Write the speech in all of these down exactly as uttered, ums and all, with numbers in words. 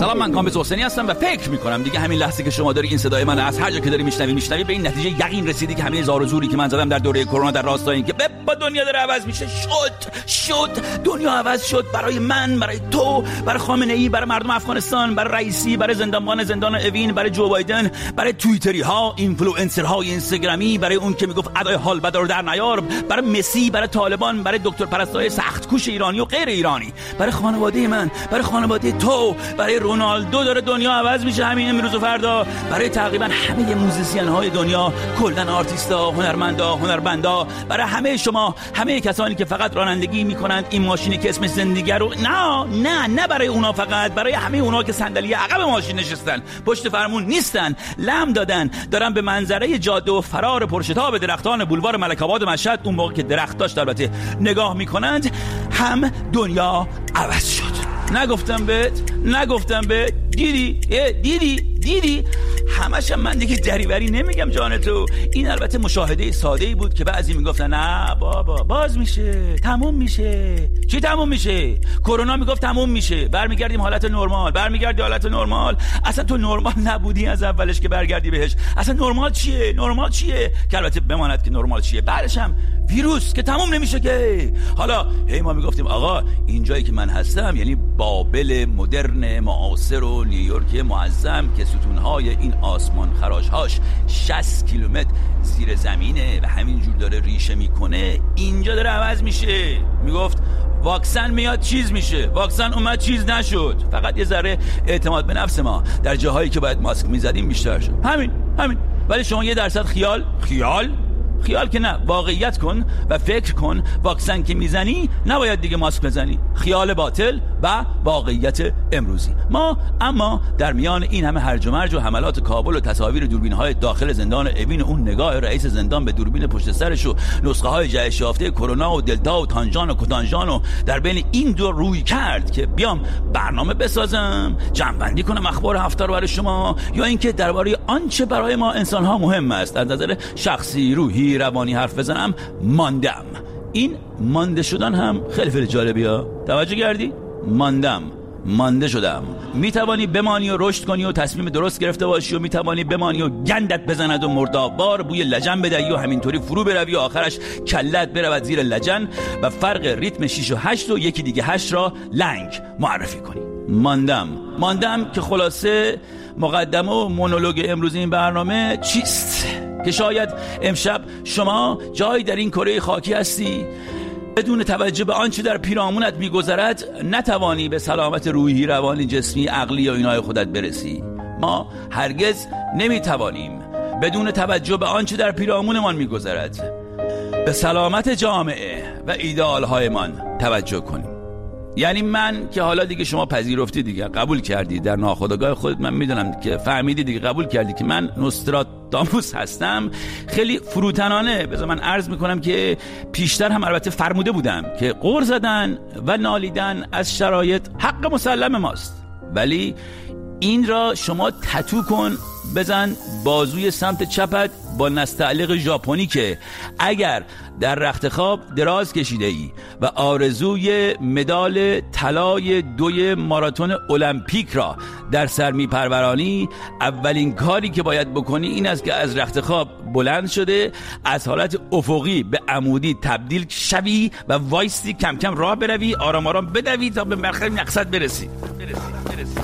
سلام، من کامبیز حسینی هستم و فکر میکنم دیگه همین لحظه که شما داری این صدای من از هر جا که داری میشنوی میشنوی به این نتیجه یقین رسیدی که همین زار و زوری که من زدم در دوره کرونا در راستای این که با دنیا داره عوض میشه شد شد دنیا عوض شد برای من، برای تو، برای خامنه ای، برای مردم افغانستان، برای رئیسی، برای زندانبان زندان اوین، برای جو بایدن، برای توییتری ها، اینفلوئنسر های اینستاگرامی، برای اون که میگفت ادای حال بد رو در نیار، برای مسی، برای طالبان، برای دکتر پرستای سخت کوش ایرانی و غیر ایرانی، برای خانواده من، برای خانواده تو، برای رونالدو داره دنیا عوض میشه همین امروز و فردا، برای تقریبا همه موزیسین های دنیا، کلا آرتیستا، هنرمندا، هنربندا، برای همه شما، همه کسانی که فقط رانندگی میکنند این ماشینی که اسمش زندگی رو، نه نه نه برای اونا، فقط برای همه اونا که صندلی عقب ماشین نشستن، پشت فرمون نیستن، لم دادن، دارن به منظره جاده و فرار پرشتاب درختان بولوار ملک آباد و مشهد، اون موقع که درخت داشت البته، نگاه میکنند. هم دنیا عوض شد. نگفتم بهت؟ نگفتم بهت؟ دیدی؟ دیدی؟ دیدی؟ همش من دیگه دریوری نمیگم جان تو. این البته مشاهده ساده‌ای بود که بعضی میگفتن نه بابا باز میشه، تموم میشه. چی تموم میشه؟ کرونا میگفت تموم میشه، برمیگردیم حالت نرمال، برمیگردی حالت نرمال. اصلا تو نرمال نبودی از اولش که برگردی بهش. اصلا نرمال چیه؟ نرمال چیه؟ که البته بماند که نرمال چیه. بعدش هم ویروس که تموم نمیشه که. حالا هی ما میگفتیم آقا اینجایی که من هستم یعنی بابل مدرن معاصر و نیویورک معظم که ستونهای این آسمان خراشهاش شصت کیلومتر زیر زمینه و همینجور داره ریشه میکنه، اینجا داره عوض میشه. میگفت واکسن میاد چیز میشه، واکسن اومد چیز نشد، فقط یه ذره اعتماد به نفس ما در جاهایی که باید ماسک میزدیم بیشتر شد. همین همین. ولی شما یه درصد خیال خیال خیال که نه، واقعیت کن و فکر کن واکسن که میزنی نباید دیگه ماسک بزنی. خیال باطل و واقعیت امروزی ما. اما در میان این همه هرج و مرج و حملات کابل و تصاویر دوربین‌های داخل زندان اوین و اون نگاه رئیس زندان به دوربین پشت سرش و نسخه‌های جهش یافته کرونا و دلتا و تانژان و کوتانژان و در بین این دو روی کرد که بیام برنامه بسازم، جمع‌بندی کنم اخبار هفته رو برای شما، یا اینکه درباره آنچه برای ما انسان‌ها مهم است از نظر شخصی، روحی، روانی حرف بزنم، ماندم. این مانده شدن هم خیلی خیلی جالبی ها. توجه کردی؟ ماندم، مانده شدم. میتوانی بمانی و رشد کنی و تصمیم درست گرفته باشی و میتوانی بمانی و گندت بزند و مردابار بوی لجن بدهی و همینطوری فرو بروی و آخرش کلت برود زیر لجن و فرق ریتم شیش و هشت و یکی دیگه هشت را لنگ معرفی کنی. ماندم ماندم که خلاصه مقدمه و مونولوگ امروز این برنامه چیست؟ که شاید امشب شما جایی در این کره خاکی هستی بدون توجه به آنچه در پیرامونت میگذرد نتوانی به سلامت روحی، روانی، جسمی، عقلی یا اینای خودت برسی. ما هرگز نمیتوانیم بدون توجه به آنچه در پیرامونمان میگذرد به سلامت جامعه و ایدئالهایمان توجه کنیم. یعنی من که حالا دیگه شما پذیرفتی دیگه، قبول کردی در ناخودآگاه خودت، من میدونم که فهمیدی دیگه، قبول کردی که من نوستراداموس هستم. خیلی فروتنانه بذار من عرض میکنم که پیشتر هم البته فرموده بودم که غر زدن و نالیدن از شرایط حق مسلم ماست، ولی این را شما تتو کن، بزن بازوی سمت چپت با نستعلیق ژاپنی که اگر در رخت خواب دراز کشیده ای و آرزوی مدال طلای دوی ماراتون المپیک را در سر میپرورانی، اولین کاری که باید بکنی این است که از رخت خواب بلند شده از حالت افقی به عمودی تبدیل شوی و وایستی، کم کم راه بروی، آرام آرام بدوی تا به مقصد برسی. برسی برسی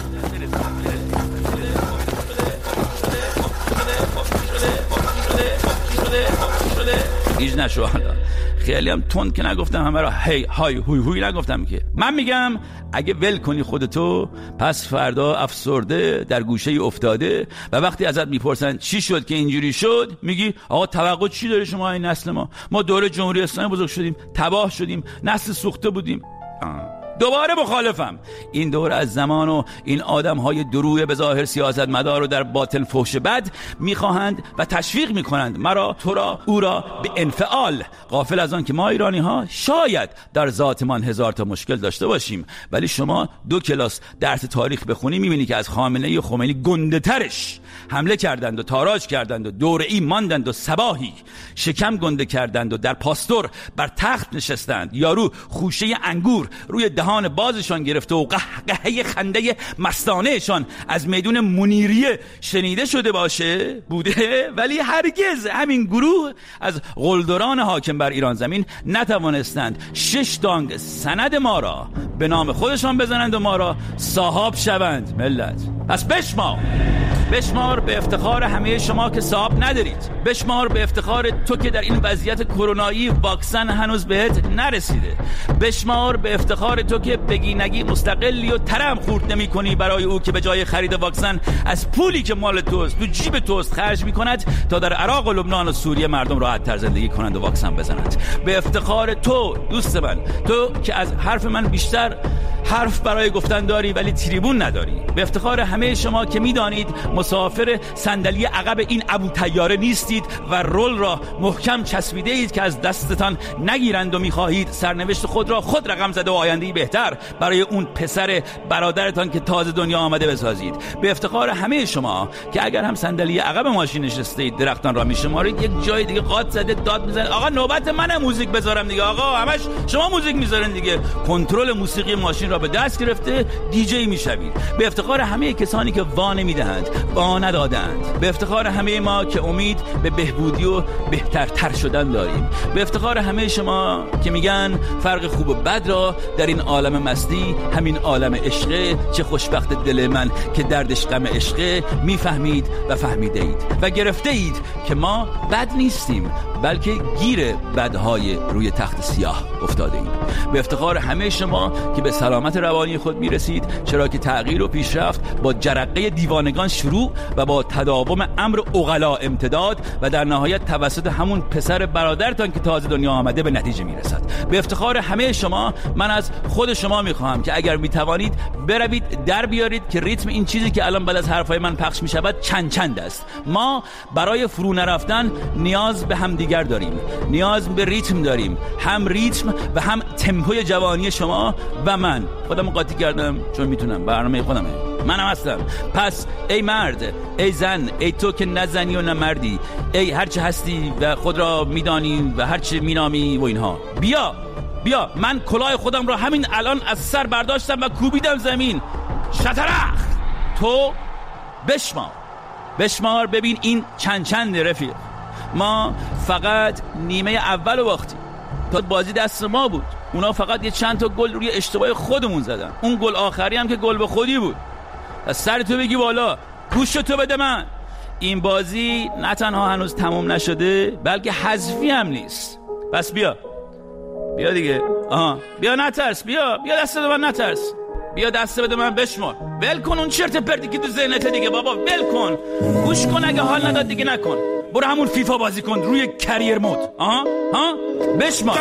گیج نشو. حالا خیلی هم تند که نگفتم، همه را هی های هوی هوی نگفتم که. من میگم اگه ول کنی خودتو، پس فردا افسرده در گوشه افتاده و وقتی ازت میپرسن چی شد که اینجوری شد، میگی آقا توقع چی داره شما این نسل ما؟ ما دوره جمهوری اسلامی بزرگ شدیم، تباه شدیم، نسل سوخته بودیم. آه. دوباره مخالفم. این دور از زمان و این آدم‌های دروی به ظاهر سیاستمدار رو در باطن فحش بد می‌خواهند و تشویق می‌کنند مرا، تو را، او را به انفعال، غافل از آن که ما ایرانی‌ها شاید در ذاتمان هزار تا مشکل داشته باشیم، ولی شما دو کلاس درس تاریخ بخونی می‌بینی که از خامنه‌ای و خمینی گنده‌ترش حمله کردند و تاراج کردند و دوره‌ای ماندند و صباحی شکم گنده کردند و در پاستور بر تخت نشستند. یارو خوشه انگور روی ده دهان بازشان گرفته و قهقهه خنده مستانهشان از میدون منیریه شنیده شده باشه بوده، ولی هرگز همین گروه از قلدران حاکم بر ایران زمین نتوانستند شش دانگ سند ما را به نام خودشان بزنند و ما را صاحب شوند. ملت پس بشمار بشمار به افتخار همه شما که صاحب ندارید، بشمار به افتخار تو که در این وضعیت کرونایی واکسن هنوز بهت نرسیده، بشمار به افتخار تو که بگی نگی مستقلی و ترم خورد نمی کنی برای او که به جای خرید واکسن از پولی که مال توست تو جیب توست خرج می کند تا در عراق و لبنان و سوریه مردم راحت تر زندگی کنند و واکسن بزنند. به افتخار تو دوست من، تو که از حرف من بیشتر حرف برای گفتن داری ولی تریبون نداری، به افتخار همه شما که میدانید مسافر صندلی عقب این ابو طیاره نیستید و رول را محکم چسبیده اید که از دستتان نگیرند و میخواهید سرنوشت خود را خود رقم زده و آینده‌ای بهتر برای اون پسر برادرتان که تازه دنیا آمده بسازید. به افتخار همه شما که اگر هم صندلی عقب ماشین نشسته اید درختان را میشمارید، یک جای دیگه قات زده داد میزنید آقا نوبت منه موزیک بذارم دیگه، آقا همش شما موزیک میذارین دیگه، کنترل موسیقی ماشین را به دست گرفته دیجی میشوید. به افتخار همه کسانی که وا نمیدهند، وا ندادند، به افتخار همه ما که امید به بهبودی و بهترتر شدن داریم، به افتخار همه شما که میگن فرق خوب و بد را در این عالم مستی همین عالم عشقه، چه خوشبخت دل من که دردش غم عشقه، میفهمید و فهمیده اید و گرفته اید که ما بد نیستیم بلکه گیر بدهای روی تخت سیاه افتاده ایم. به افتخار همه شما که به سلامت روانی خود میرسید، چرا که تغییر و پیشرفت با جرقه دیوانگان شروع و با تداوم امر عقلا امتداد و در نهایت توسط همون پسر برادرتان که تازه دنیا آمده به نتیجه میرسد. به افتخار همه شما من از خود شما میخواهم که اگر میتوانید بروید در بیارید که ریتم این چیزی که الان بعد از حرفای من پخش میشود چند چند است. ما برای فرو نرفتن نیاز به هم دیگر داریم، نیاز به ریتم داریم، هم ریتم و هم تمپوی جوانی شما و من. خودم قاطی کردم چون میتونم، برنامه خودمه، منم هستم. پس ای مرد، ای زن، ای تو که نه زنی و نه مردی، ای هرچه هستی و خود را میدانی و هرچه مینامی و اینها، بیا بیا من کلاه خودم را همین الان از سر برداشتم و کوبیدم زمین. شطرخ تو بشمار بشمار ببین این چند چند رفیق. ما فقط نیمه اول باختیم، تا بازی دست ما بود، اونا فقط یه چند تا گل روی اشتباه خودمون زدن، اون گل آخری هم که گل به خودی بود. از سر تو بگی بالا، گوش تو بده من، این بازی نه تنها هنوز تموم نشده بلکه حذفی هم نیست. پس بیا بیا دیگه، آها بیا نترس، بیا بیا دست بده من نترس، بیا دست بده من بشمار، ول کن اون چرت پرتی که تو ذهنته دیگه بابا، ول کن، گوش کن، اگه حال نداد دیگه نکن، برو همون فیفا بازی کن روی کریر مود. آها ها بشمار.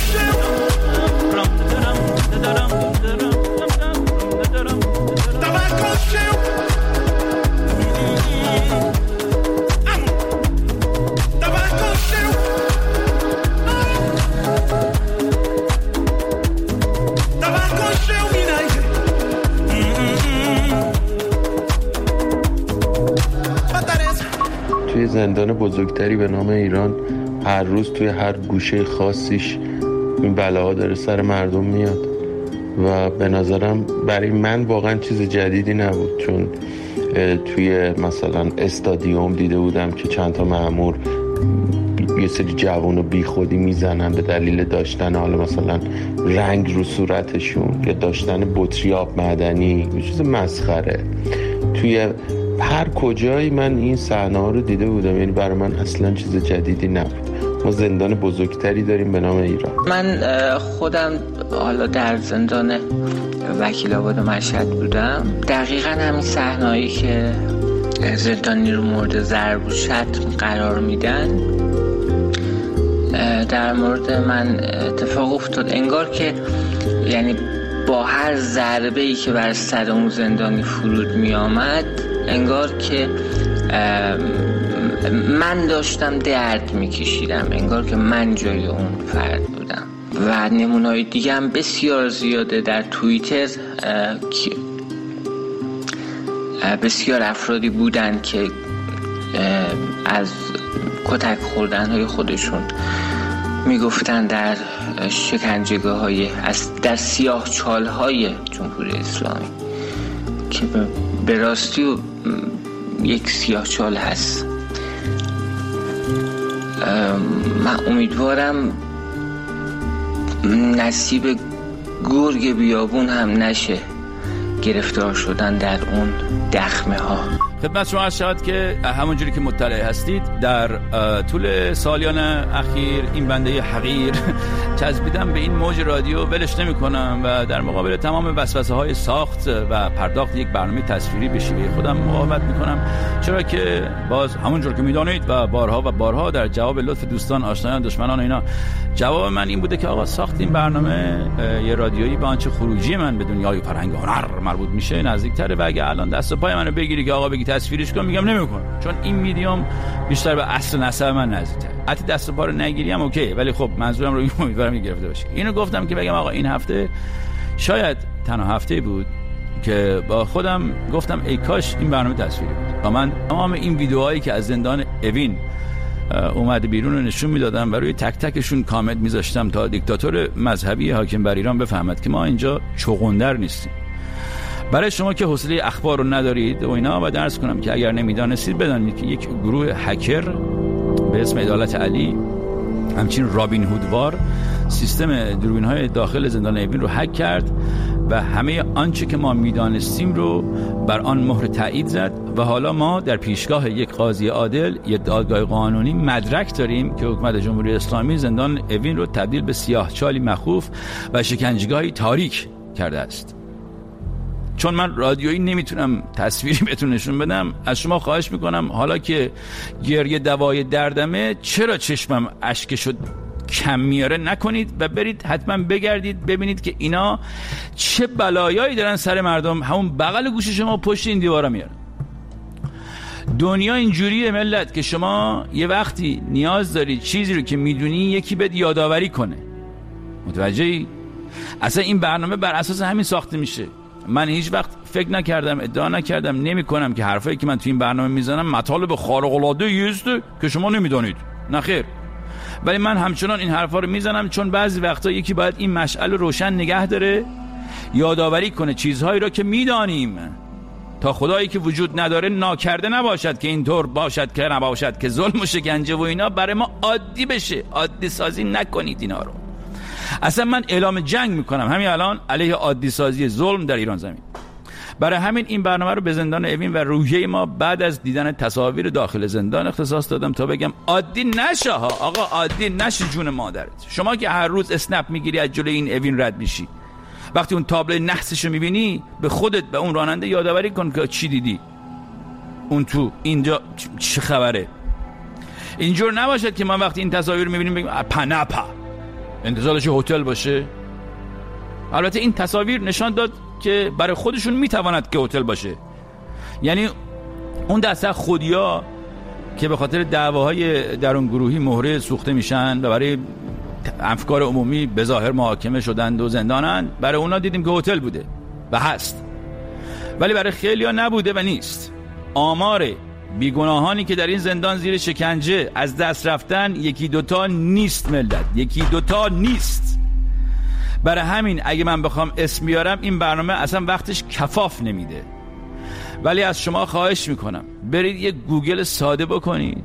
توی زندان بزرگتری به نام ایران هر روز توی هر گوشه خاصیش این بلاها داره سر مردم میاد و به نظرم برای من واقعا چیز جدیدی نبود، چون توی مثلا استادیوم دیده بودم که چند تا مأمور یه سری جوانو بی خودی میزنن به دلیل داشتن حالا مثلا رنگ رو صورتشون یا داشتن بطری آب معدنی، یه چیز مسخره. توی هر کجایی من این صحنه‌ها رو دیده بودم، یعنی برای من اصلا چیز جدیدی نبود. ما زندان بزرگتری داریم به نام ایران. من خودم حالا در زندان وکیل آباد مشهد بودم، دقیقا همین صحنه‌ای که زندانی رو مورد ضرب و شتم قرار میدن در مورد من اتفاق افتاد. انگار که یعنی با هر ضربه‌ای که بر سر اون زندانی فرود می آمد انگار که من داشتم درد می کشیدم، انگار که من جای اون فرد بودم. و نمونه‌های دیگه هم بسیار زیاده در توییتر که بسیار افرادی بودن که از کتک خوردن های خودشون میگفتن در شکنجهگاه های در سیاه چال های جمهوری اسلامی که به راستی و یک سیاه چال هست. من امیدوارم نصیب گرگ بیابون هم نشه گرفتار شدن در اون دخمه ها. خدمت شما عرض شود که همونجوری که مطلع هستید در طول سالیان اخیر این بنده حقیر چسبیدم به این موج رادیو، ولش نمی کنم و در مقابل تمام وسوسه های ساخت و پرداخت یک برنامه تصویری به شیوه خودم مقاومت می کنم، چرا که باز همونجور که میدانید و بارها و بارها در جواب لطف دوستان، آشنایان، دشمنان اینا جواب من این بوده که آقا ساخت این برنامه یه رادیویی با آنچه خروجی من به دنیای فرهنگ هنر مربوط میشه نزدیک‌تره و اگه الان دست و پای منو بگیری که آقا بگی تصویرش کن، میگم نمیکنم، چون این میدیوم بیشتر به اصل نسب من نزدیک‌تره. حتی دست و پا رو نگیری هم اوکی، ولی خب منظورم رو امیدوارم گرفته باشه. اینو گفتم که بگم آقا این هفته شاید تنها هفته بود که با خودم گفتم ای کاش این برنامه تصویری بود و من تمام این ویدیوهایی که از زندان اوین اومده بیرون رو نشون میدادم و روی تک تکشون کامنت میذاشتم تا دیکتاتور مذهبی حاکم بر ایران بفهمد که ما اینجا چغندر نیستیم. برای شما که حوصله اخبار رو ندارید و اینا، و درس کنم که اگر نمیدانستید بدانید که یک گروه هکر به اسم عدالت علی، همچین رابین هودوار، سیستم دوربین‌های داخل زندان اوین رو هک کرد و همه آنچه که ما میدانستیم رو بر آن مهر تایید زد و حالا ما در پیشگاه یک قاضی عادل، یک دادگاه قانونی مدرک داریم که حکومت جمهوری اسلامی زندان اوین رو تبدیل به سیاهچالی مخوف و شکنجهگاهی تاریک کرده است. چون من رادیویی نمیتونم تصویری بهتون نشون بدم، از شما خواهش میکنم حالا که گریه دوای دردمه، چرا چشمم اشک شد کم میاره نکنید و برید حتما بگردید ببینید که اینا چه بلایایی دارن سر مردم همون بغل گوش شما پشت این دیوارا میارن. دنیا اینجوریه ملت که شما یه وقتی نیاز دارید چیزی رو که میدونی یکی بهت یادآوری کنه. متوجهی؟ اصلا این برنامه بر اساس همین ساخته میشه. من هیچ وقت فکر نکردم، ادعا نکردم، نمی کنم که حرفایی که من تو این برنامه میزنم مطالب خارق العاده یست که شما نمیدونید. نه خیر. ولی من همچنان این حرفا رو میزنم چون بعضی وقتا یکی باید این مشعل رو روشن نگه داره، یادآوری کنه چیزهایی رو که میدانیم، تا خدایی که وجود نداره ناکرده نباشد که اینطور باشد که نباشد که ظلم و شکنجه و اینا برای ما عادی بشه. عادی سازی نکنید اینا رو. اصلا من اعلام جنگ میکنم همین الان علیه عادی سازی ظلم در ایران زمین. برای همین این برنامه رو به زندان اوین و روحیه ما بعد از دیدن تصاویر داخل زندان اختصاص دادم تا بگم عادی نشه ها آقا، عادی نشه جون مادرت. شما که هر روز اسنپ میگیری از جلوی این اوین رد میشی، وقتی اون تابلو نحسشو میبینی به خودت به اون راننده یادآوری کن که چی دیدی اون تو اینجا چه خبره. اینجور نباشد که ما وقتی این تصاویر میبینیم بگیم پنپا انتظارش هتل باشه. البته این تصاویر نشان داد که برای خودشون میتواند که هتل باشه. یعنی اون دسته خودیا که به خاطر دعواهای درون گروهی مهره سوخته میشن و برای افکار عمومی به ظاهر محاکمه شدند و زندانن، برای اونا دیدیم که هتل بوده و هست، ولی برای خیلیا نبوده و نیست. آمار بیگناهانی که در این زندان زیر شکنجه از دست رفتن یکی دوتا نیست ملت، یکی دوتا نیست. برای همین اگه من بخوام اسم بیارم این برنامه اصلا وقتش کفاف نمیده. ولی از شما خواهش میکنم برید یه گوگل ساده بکنید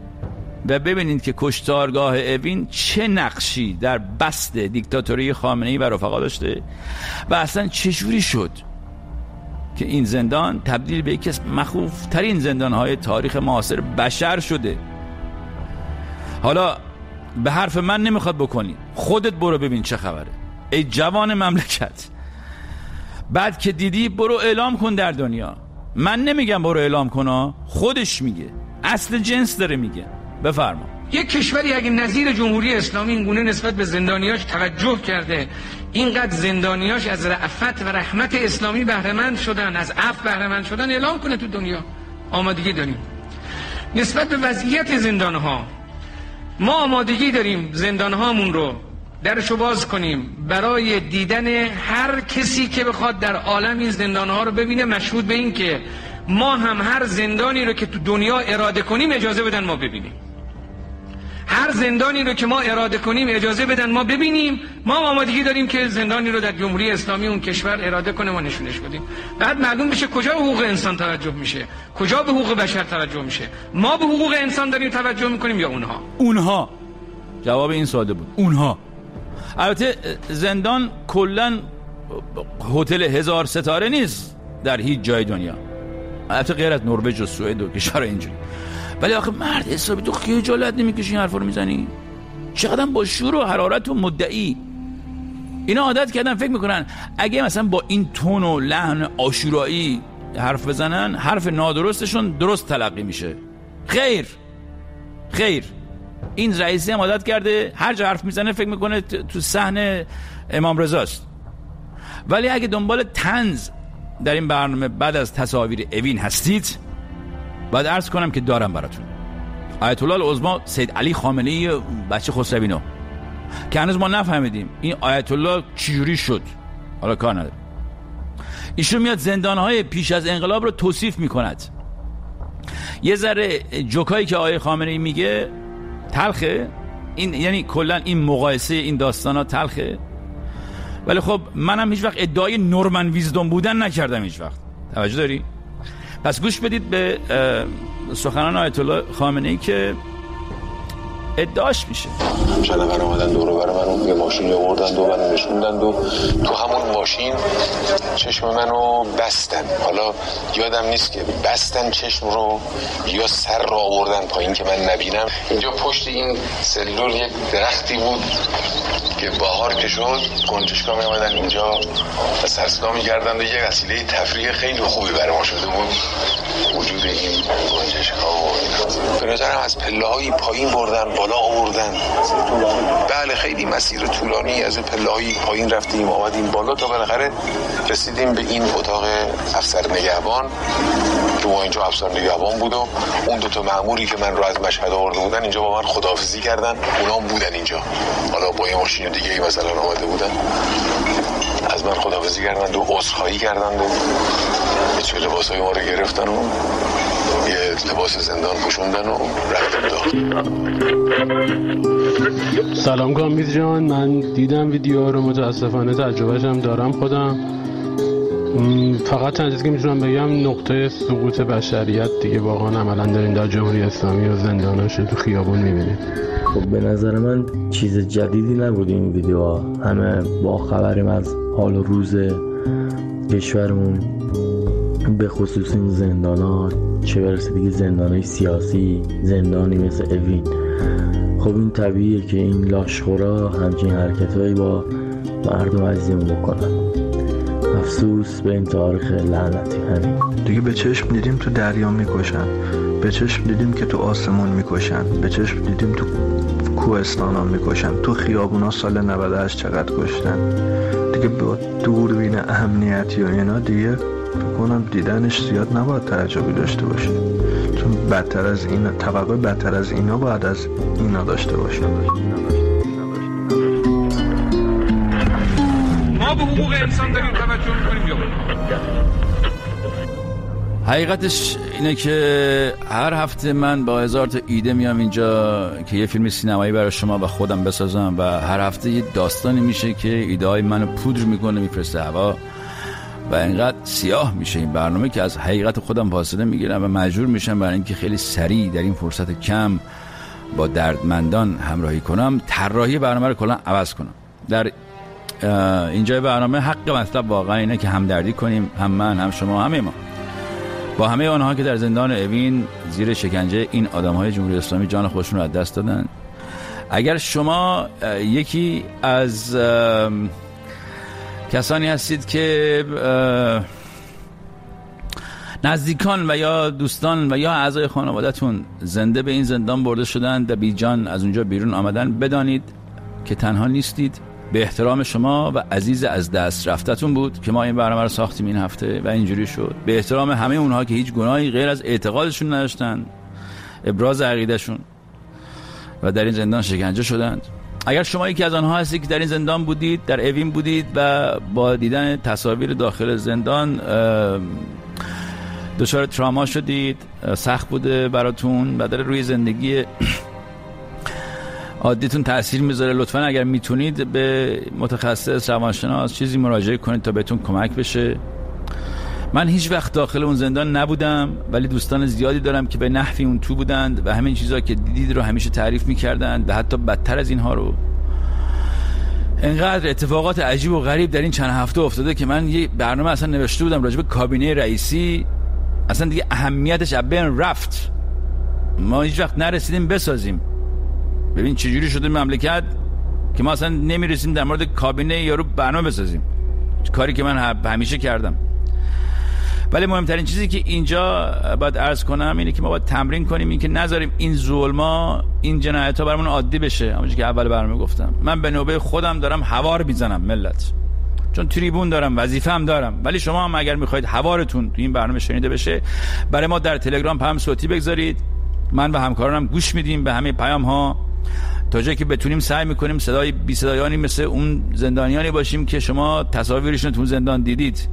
و ببینید که کشتارگاه اوین چه نقشی در بست دیکتاتوری خامنه‌ای و رفقا داشته و اصلا چجوری شد که این زندان تبدیل به یکی از مخوف ترین زندانهای تاریخ معاصر بشر شده. حالا به حرف من نمیخواد بکنی، خودت برو ببین چه خبره ای جوان مملکت. بعد که دیدی برو اعلام کن در دنیا. من نمیگم برو اعلام کن، خودش میگه، اصل جنس داره میگه. بفرما. یک کشوری اگه نظیر جمهوری اسلامی اینگونه نسبت به زندانیاش توجه کرده، اینقدر زندانیاش از رأفت و رحمت اسلامی بهره‌مند شدن، از عفو بهره‌مند شدن، اعلام کنه تو دنیا. آمادگی داریم نسبت به وضعیت زندانها. ما آمادگی داریم زندانهامون رو درشو باز کنیم برای دیدن هر کسی که بخواد در عالم این زندانها رو ببینه، مشهود به این که ما هم هر زندانی رو که تو دنیا اراده کنیم اجازه بدن ما ببینیم. هر زندانی رو که ما اراده کنیم اجازه بدن ما ببینیم، ما آمادگی داریم که زندانی رو در جمهوری اسلامی اون کشور اراده کنه ما نشونش بدیم. بعد معلوم بشه کجا به حقوق انسان توجه میشه، کجا به حقوق بشر توجه میشه. ما به حقوق انسان داریم توجه میکنیم یا اونها؟ اونها. جواب این ساده بود، اونها. البته زندان کلن هتل هزار ستاره نیست در هیچ جای دنیا، البته غیر از نروژ و سوئد و کشور اینجوری. ولی آخه مرد حسابی تو خجالت نمیکشی این حرفا رو میزنی؟ چقدر با شور و حرارت و مدعی. اینا عادت کردن فکر میکنن اگه مثلا با این تون و لحن عاشورایی حرف بزنن حرف نادرستشون درست تلقی میشه. خیر خیر این رئیسی هم عادت کرده هر جا حرف میزنه فکر میکنه تو صحن امام رضاست. ولی اگه دنبال طنز در این برنامه بعد از تصاویر اوین هستید، باید عرض کنم که دارم براتون. آیت الله العظما سید علی خامنه‌ای بچه خسروی‌نو که هنوز ما نفهمیدیم این آیت الله چجوری شد، حالا کار نداره. ایشون میاد زندان‌های پیش از انقلاب رو توصیف میکند. یه ذره جوکایی که آیه خامنه‌ای میگه تلخه، این یعنی کلا این مقایسه این داستانا تلخه. ولی خب منم هیچ وقت ادعای نورمن ویزدوم بودن نکردم هیچ وقت. توجه داری؟ پس گوش بدید به سخنان آیت الله خامنه‌ای که ادعاش میشه. چند نفر اومدن دور و بر منو یه ماشین آوردن و منو نشوندن و تو همون ماشین چشم منو بستن. حالا یادم نیست که بستن چشم رو یا سر رو آوردن پایین که من نبینم. اینجا پشت این سلول یک درختی بود که بهار که شد گنجشکا می اومدن اینجا و سرصدا می‌کردن و یه وسیله تفریح خیلی خوبی برای ما شده بود وجود این گنجشکا و اینا. به نظرم از پله‌های پایین بردن بالا آوردن. بله خیلی مسیر طولانی از پله‌های پایین رفتیم آمدیم بالا تا بالاخره رسیدیم به این اتاق افسر نگهبان که ما اینجا افسر نگهبان بود و اون دو تا مأموری که من رو از مشهد آورده بودن اینجا با من خداحافظی کردن. اونا بودن اینجا، حالا با یه ماشین دیگه ای مثلا آمده بودن، از من خداحافظی کردن و عذرخواهی کردن و یه چه لباسای ما رو گرفتن و یه لباس زندان پوشوندن و رفتن داخل. سلام کامیز جان، من دیدم ویدیو رو، متاسفانه تجربهش هم دارم خودم. فقط چند چیزی که میتونم بگم نقطه سقوط بشریت دیگه واقعا عملا داریم در جمهوری اسلامی و زنداناش تو خیابون میبینیم. خب به نظر من چیز جدیدی نبود این ویدیوها، همه با خبریم از حال و روز کشورمون، به خصوص این زندانا، چه برسه دیگه زندانای سیاسی، زندانی مثل اوین. خب این طبیعیه که این لاشخورا همچین حرکتهایی با مردم عزیزمون بکنن. افسوس به این تاریخ لعنتی. همین دیگه به چشم دیدیم تو دریا میکشن، به چشم دیدیم که تو آسمون میکشن، به چشم دیدیم تو کوهستان ها میکشن، تو خیابونا سال نود و هشت چقدر کشتن. دیگه با دوربین امنیتی و اینا دیگه فکر کنم دیدنش زیاد نباید تعجبی داشته باشه، چون بدتر از اینا، توقع بدتر از اینا باید از اینا داشته باشه. ما به حقوق انسان داریم توجه میکنیم یا حقیقتش اینه که هر هفته من با هزار تا ایده میام اینجا که یه فیلم سینمایی برای شما و خودم بسازم و هر هفته یه داستانی میشه که ایده های منو پودر میکنه میفرسته هوا و اینقدر سیاه میشه این برنامه که از حقیقت خودم فاصله میگیرم و مجبور میشم برای اینکه خیلی سریع در این فرصت کم با دردمندان همراهی کنم طراحی برنامه رو کلا عوض کنم. در اینجای برنامه حق مطلب واقعا اینه که همدردی کنیم، هم من هم شما همه ما، با همه آنها که در زندان اوین زیر شکنجه این آدم‌های جمهوری اسلامی جان خودشون رو از دست دادن. اگر شما یکی از کسانی هستید که نزدیکان و یا دوستان و یا اعضای خانواده‌تون زنده به این زندان برده شدن و بی جان از اونجا بیرون آمدن، بدانید که تنها نیستید. به احترام شما و عزیز از دست رفتتون بود که ما این برنامه رو ساختیم این هفته و اینجوری شد. به احترام همه اونها که هیچ گناهی غیر از اعتقادشون نداشتن، ابراز عقیدهشون و در این زندان شکنجه شدند. اگر شما یکی از آنها هستید که در این زندان بودید، در اوین بودید و با دیدن تصاویر داخل زندان دچار تراما شدید، سخت بوده براتون و در روی زندگی عادیتون تأثیر میذاره. لطفاً اگر میتونید به متخصص روانشناس چیزی مراجعه کنید تا بهتون کمک بشه. من هیچ وقت داخل اون زندان نبودم، ولی دوستان زیادی دارم که به نحوی اون تو بودند و همین چیزا که دیدید رو همیشه تعریف میکردند و حتی بدتر از اینها رو. انقدر اتفاقات عجیب و غریب در این چند هفته افتاده که من یه برنامه اصلا نوشته بودم راجع به کابینه رئیسی، اصلا دیگه اهمیتش از بین رفت. ما هیچ وقت نرسیدیم بسازیم. ببین چجوری شده مملکت که ما اصلا نمیرسیم در مورد کابینه یارو برنامه بسازیم، کاری که من همیشه کردم. ولی مهمترین چیزی که اینجا باید عرض کنم اینه که ما باید تمرین کنیم این که نذاریم این ظلما، این جنایت‌ها برامون عادی بشه. همونجوری که اول برنامه گفتم، من به نوبه خودم دارم هوار میزنم ملت، چون تریبون دارم، وظیفه هم دارم. ولی شما هم اگر میخواید هوارتون تو این برنامه شنیده بشه، برای ما در تلگرام پیام صوتی بگذارید. من و همکارانم گوش میدیم به همه پیام ها، تا جایی که بتونیم سعی میکنیم صدای بی صدایانی مثل اون زندانیانی باشیم که شما تصاویرشون تو زندان دیدید.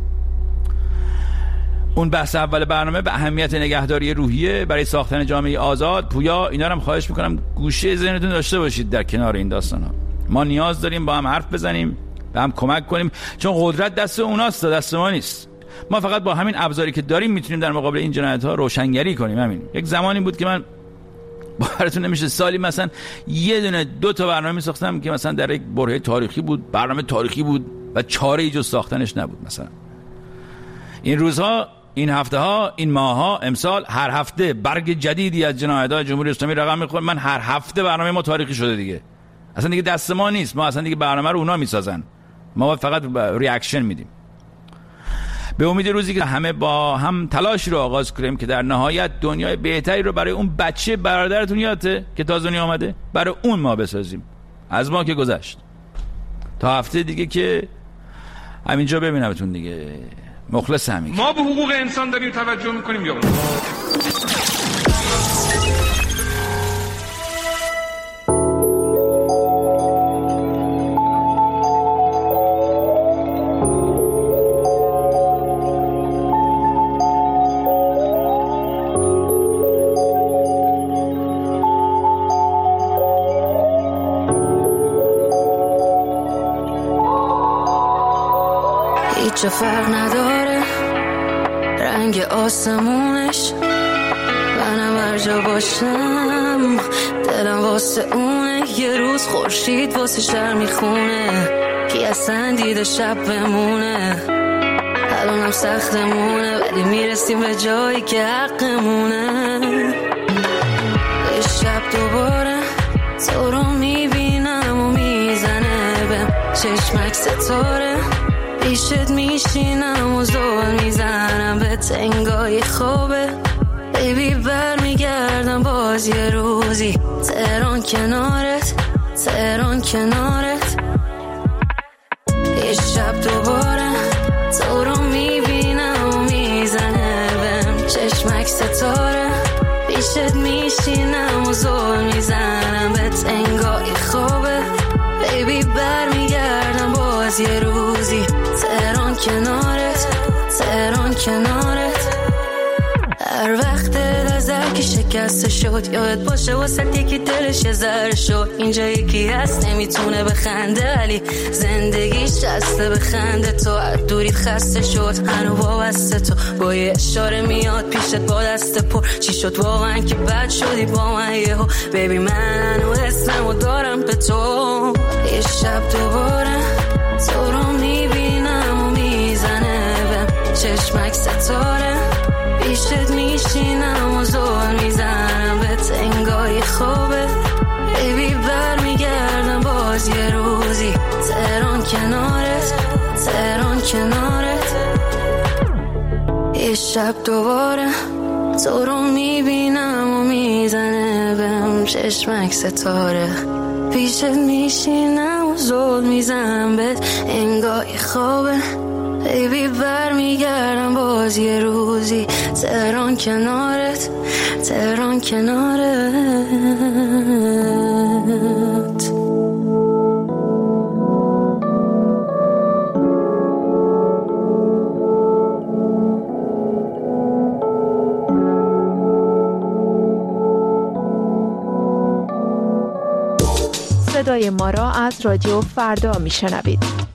اون بحث اول برنامه به اهمیت نگهداری روحیه برای ساختن جامعه آزاد. پویا اینا رو هم خواهش میکنم گوشه ذهنتون داشته باشید در کنار این داستانا. ما نیاز داریم با هم حرف بزنیم، به هم کمک کنیم، چون قدرت دست اوناست، دست ما نیست. ما فقط با همین ابزاری که داریم میتونیم در مقابل این جنایت‌ها روشنگری کنیم. همین یک زمانی بود که من باورتون نمیشه سالی مثلا یه دونه دو تا برنامه میساختم که مثلا در یک برهه تاریخی بود، برنامه تاریخی بود و چاره‌ای جز ساختنش نبود. مثلا این روزها، این هفته ها، این ماه ها، امسال هر هفته برگ جدیدی از جنایت‌های جمهوری اسلامی رقم میخوره. من هر هفته برنامه ما تاریخی شده دیگه، اصلا دیگه دست ما نیست. ما اصلا دیگه برنامه رو اونا میسازن، ما فقط ریاکشن میدیم. به امید روزی که همه با هم تلاشی رو آغاز کنیم که در نهایت دنیای بهتری رو برای اون بچه برادرتون یادته که تازه دنیا آمده، برای اون ما بسازیم. از ما که گذشت، تا هفته دیگه که همینجا ببینمتون دیگه. مخلص همین. ما به حقوق انسان داریم توجه میکنیم یا نه؟ هیچ فرق نداره رنگ آسمونش، منم هر جا باشم دلم واسه اونه. یه روز خورشید واسه شهر میخونه، کی اصلا دیده شب بمونه. الانم سختمونه ولی میرسیم به جایی که حقمونه. یه شب دوباره تو رو میبینم و میزنه بهم چشمک ستاره، پیشت میشینم و زول میزنم به تنگای خوبه. بیبی بر میگردم باز یه روزی، تهران کنارت، تهران کنارت. یه شب دوباره تو رو میبینم و میزنه بهم چشمک ستاره، پیشت میشینم و زول میزنم به تنگای خوبه. بیبی بر میگردم باز یه روزی، تهران کنارت، تهران کنارت. هر وقت نظر که شکسته شد یادت باشه واسه یکی دلش ذره شد. اینجا یکی هست نمیتونه بخنده ولی زندگیش شسته بخنده. تو از دوریت خسته شد هنو وابسته، تو با یه اشاره میاد پیشت با دست پر. چی شد واقعا که بد شدی با من یهو؟ بیبی من و اسممو دارم به تو. یه شب دوباره تو رو میبینم و میزنه بهم چشمک ستاره، پیشت میشینم و زول میزنم به تنگای خوبه. بیبی بر میگردم باز یه روزی، تهران کنارت، تهران کنارت. یه شب دوباره تو رو میبینم و میزنه بهم چشمک ستاره، پیشت میشینم و زول میزنم به تنگای خوبه. بیبی بر میگردم باز یه روزی، تهران کنارت، تهران کنارت. صدای ما را از رادیو فردا میشنوید.